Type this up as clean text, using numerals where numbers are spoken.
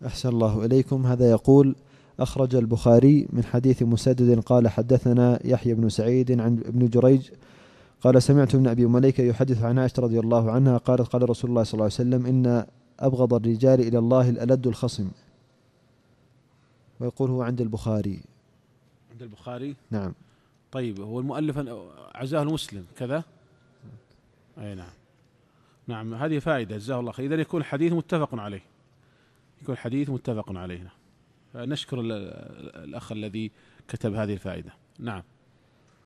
أحسن الله إليكم. هذا يقول: أخرج البخاري من حديث مسدد قال: حدثنا يحيى بن سعيد عن ابن جريج قال: سمعت ابن أبي مليكة يحدث عن عائشة رضي الله عنها قالت: قال رسول الله صلى الله عليه وسلم: إن أبغض الرجال إلى الله الألد الخصم. ويقول هو عند البخاري. عند البخاري؟ نعم. طيب، هو المؤلف عزاه المسلم كذا؟ أي نعم. نعم، هذه فائدة، جزاه الله خير. إذن يكون الحديث متفق عليه، يكون الحديث متفق عليه. نشكر الأخ الذي كتب هذه الفائدة. نعم.